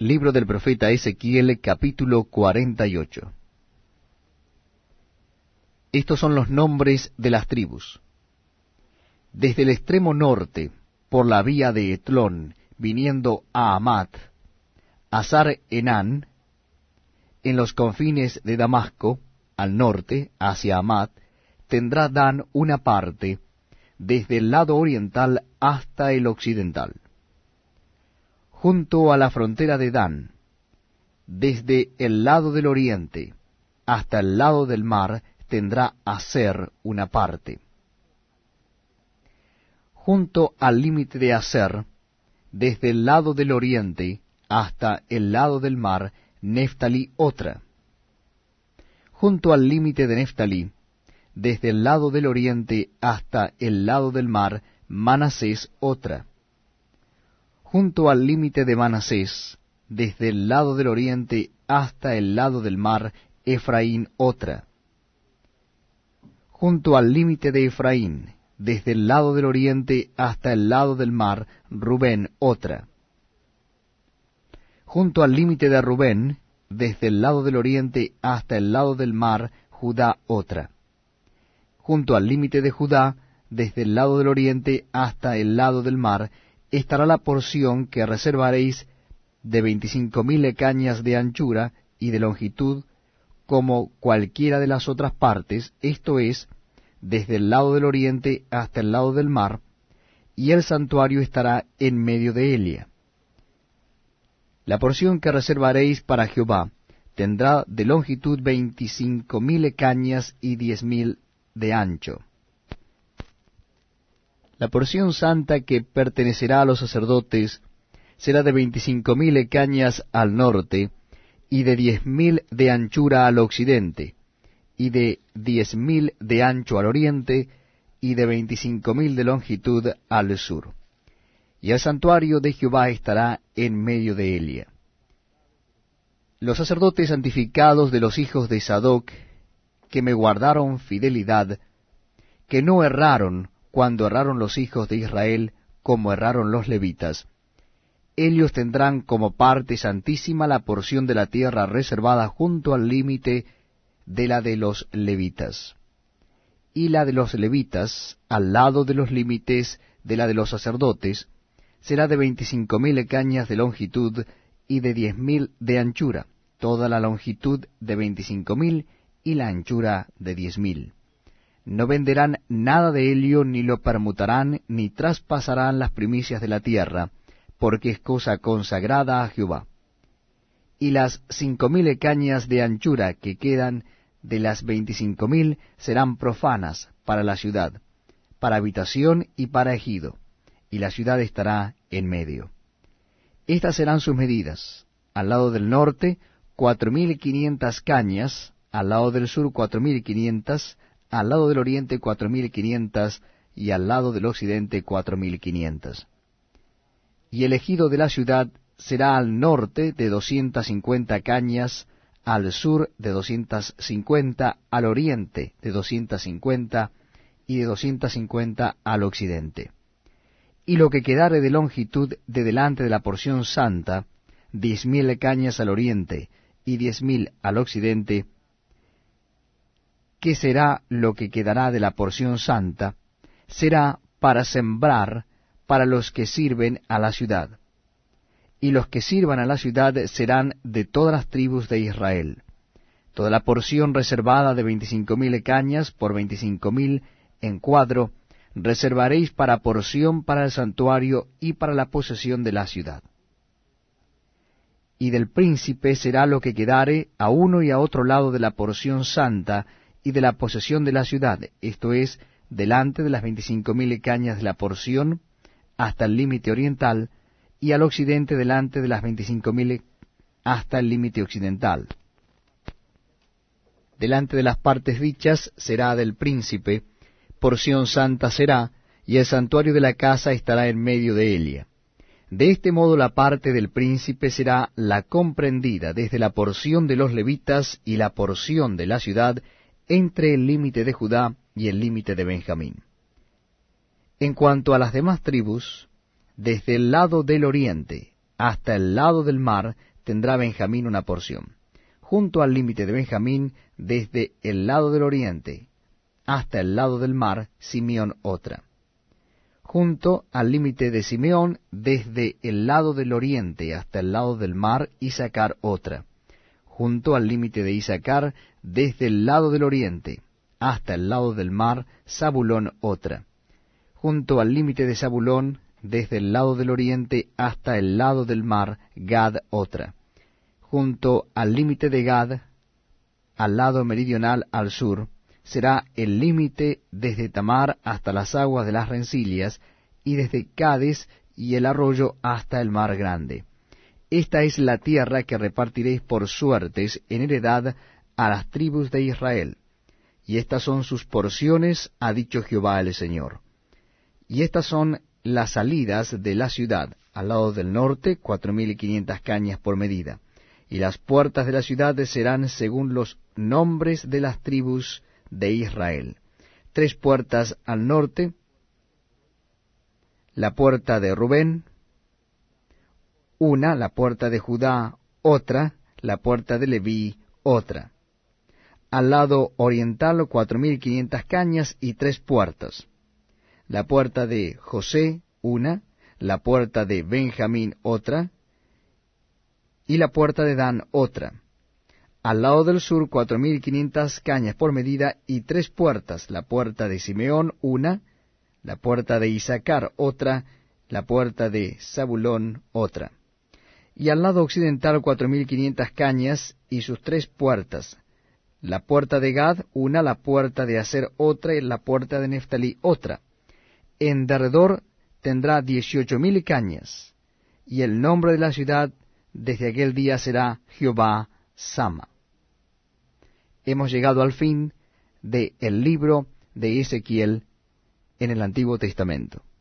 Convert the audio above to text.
Libro del profeta Ezequiel, capítulo 48. Estos son los nombres de las tribus. Desde el extremo norte, por la vía de Etlón, viniendo a Hamat, Hazar Enán, en los confines de Damasco, al norte, hacia Hamat, tendrá Dan una parte, desde el lado oriental hasta el occidental. Junto a la frontera de Dan, desde el lado del oriente hasta el lado del mar, tendrá Aser una parte. Junto al límite de Aser, desde el lado del oriente hasta el lado del mar, Neftalí otra. Junto al límite de Neftalí, desde el lado del oriente hasta el lado del mar, Manasés otra. Junto al límite de Manasés, desde el lado del oriente hasta el lado del mar, Efraín otra. Junto al límite de Efraín, desde el lado del oriente hasta el lado del mar, Rubén otra. Junto al límite de Rubén, desde el lado del oriente hasta el lado del mar, Judá otra. Junto al límite de Judá, desde el lado del oriente hasta el lado del mar, estará la porción que reservaréis de 25,000 cañas de anchura y de longitud, como cualquiera de las otras partes, esto es, desde el lado del oriente hasta el lado del mar, y el santuario estará en medio de Elia. La porción que reservaréis para Jehová tendrá de longitud 25,000 cañas y 10,000 de ancho. La porción santa que pertenecerá a los sacerdotes será de 25,000 cañas al norte, y de 10,000 de anchura al occidente, y de 10,000 de ancho al oriente, y de 25,000 de longitud al sur. Y el santuario de Jehová estará en medio de Elia. Los sacerdotes santificados de los hijos de Sadoc, que me guardaron fidelidad, que no erraron cuando erraron los hijos de Israel, como erraron los levitas, ellos tendrán como parte santísima la porción de la tierra reservada junto al límite de la de los levitas, y la de los levitas, al lado de los límites de la de los sacerdotes, será de 25,000 cañas de longitud y de 10,000 de anchura, toda la longitud de 25,000 y la anchura de 10,000. No venderán nada de ello, ni lo permutarán, ni traspasarán las primicias de la tierra, porque es cosa consagrada a Jehová. Y las 5,000 cañas de anchura que quedan de las 25,000 serán profanas para la ciudad, para habitación y para ejido, y la ciudad estará en medio. Estas serán sus medidas: al lado del norte 4,500 cañas, al lado del sur 4,500, al lado del oriente 4,500, y al lado del occidente 4,500. Y el ejido de la ciudad será al norte de 250 cañas, al sur de 250, al oriente de 250, y de 250 al occidente. Y lo que quedare de longitud de delante de la porción santa, 10,000 cañas al oriente, y 10,000 al occidente, que será lo que quedará de la porción santa, será para sembrar para los que sirven a la ciudad. Y los que sirvan a la ciudad serán de todas las tribus de Israel. Toda la porción reservada de 25,000 cañas por 25,000 en cuadro, reservaréis para porción para el santuario y para la posesión de la ciudad. Y del príncipe será lo que quedare a uno y a otro lado de la porción santa y de la posesión de la ciudad, esto es, delante de las 25,000 cañas de la porción, hasta el límite oriental, y al occidente delante de las 25,000 hasta el límite occidental. Delante de las partes dichas será del príncipe, porción santa será, y el santuario de la casa estará en medio de Elia. De este modo la parte del príncipe será la comprendida desde la porción de los levitas y la porción de la ciudad, entre el límite de Judá y el límite de Benjamín. En cuanto a las demás tribus, desde el lado del oriente hasta el lado del mar tendrá Benjamín una porción. Junto al límite de Benjamín, desde el lado del oriente hasta el lado del mar, Simeón otra. Junto al límite de Simeón, desde el lado del oriente hasta el lado del mar, Isacar otra. Junto al límite de Isacar, desde el lado del oriente hasta el lado del mar, Zabulón otra. Junto al límite de Zabulón, desde el lado del oriente hasta el lado del mar, Gad otra. Junto al límite de Gad, al lado meridional al sur, será el límite desde Tamar hasta las aguas de las rencillas, y desde Cades y el arroyo hasta el mar grande. Esta es la tierra que repartiréis por suertes en heredad a las tribus de Israel. Y estas son sus porciones, ha dicho Jehová el Señor. Y estas son las salidas de la ciudad: al lado del norte, 4.500 cañas por medida. Y las puertas de la ciudad serán según los nombres de las tribus de Israel. 3 puertas al norte: la puerta de Rubén, una; la puerta de Judá, otra; la puerta de Leví, otra. Al lado oriental, 4.500 cañas y 3 puertas. La puerta de José, una; la puerta de Benjamín, otra; y la puerta de Dan, otra. Al lado del sur, 4.500 cañas por medida y 3 puertas: la puerta de Simeón, una; la puerta de Isacar, otra; la puerta de Zabulón, otra. Y al lado occidental, 4.500 cañas y sus 3 puertas: la puerta de Gad, una; la puerta de Aser, otra; y la puerta de Neftalí, otra. En derredor tendrá 18.000 cañas, y el nombre de la ciudad desde aquel día será Jehová Sama. Hemos llegado al fin del libro de Ezequiel en el Antiguo Testamento.